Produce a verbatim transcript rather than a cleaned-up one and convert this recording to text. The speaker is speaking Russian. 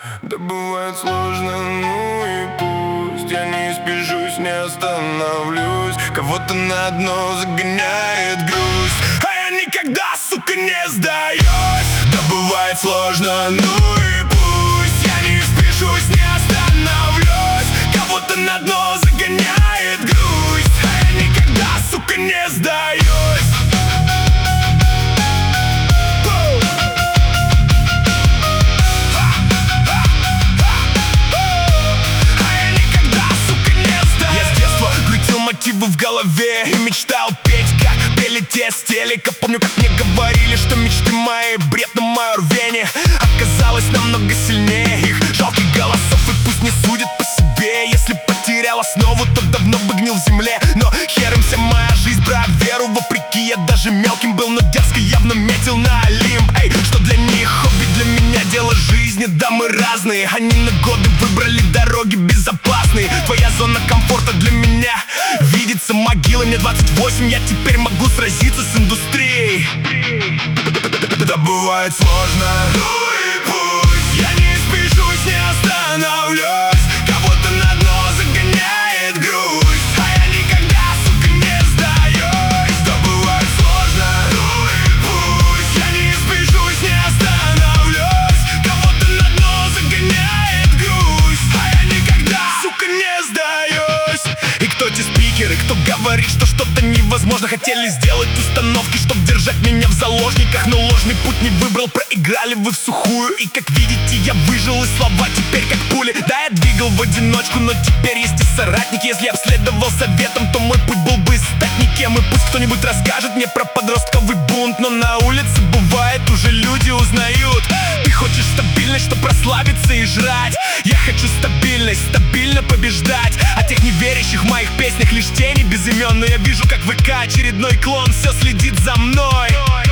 Да бывает сложно, ну и пусть. Я не спешусь, не остановлюсь. Кого-то на дно загоняет грусть, а я никогда, сука, не сдаюсь. Да бывает сложно, ну и пусть. Я не спешусь, не остановлюсь. Кого-то на дно загоняет грусть, а я никогда, сука, не сдаюсь. В голове и мечтал петь, как пели те с телека. Помню, как мне говорили, что мечты мои бред, но мое рвение оказалось намного сильнее их жалких голосов. И пусть не судят по себе. Если потерял основу, то давно бы гнил в земле. Но хером вся моя жизнь, брат, веру вопреки. Я даже мелким был, но дерзко явно метил на Олимп. Эй, что для них хобби, для меня дело жизни. Да, мы разные, они на годы выбрали дороги безопасные. Твоя зона комфорта для меня видится могилой. Мне двадцать восемь, я теперь могу сразиться с индустрией. Да бывает сложно, ну и пусть. Я не спешусь, не остановлюсь. Кого-то на дно загоняет грусть, а я никогда, сука, не сдаюсь. Да бывает сложно, ну и пусть. Я не спешусь, не остановлюсь. Кого-то на дно загоняет грусть, а я никогда, сука, не сдаюсь. И кто те спикеры, кто говорит, что что-то невозможно? Хотели сделать установки, чтоб держать меня в заложниках, но ложный путь не выбрал, проиграли вы в сухую. И как видите, я выжил, и слова теперь как пули. Да, я двигал в одиночку, но теперь есть и соратники. Если я б следовал советам, то мой путь был бы стать никем. И пусть кто-нибудь расскажет мне про подростковый бунт, но на улице бывает, уже люди узнают. Ты хочешь стабильность, чтоб расслабиться и жрать. Я хочу стабильность, стабильно побеждать. О тех неверящих в моих песнях лишь тени без имен. Но я вижу, как в ВК очередной клон все следит за мной.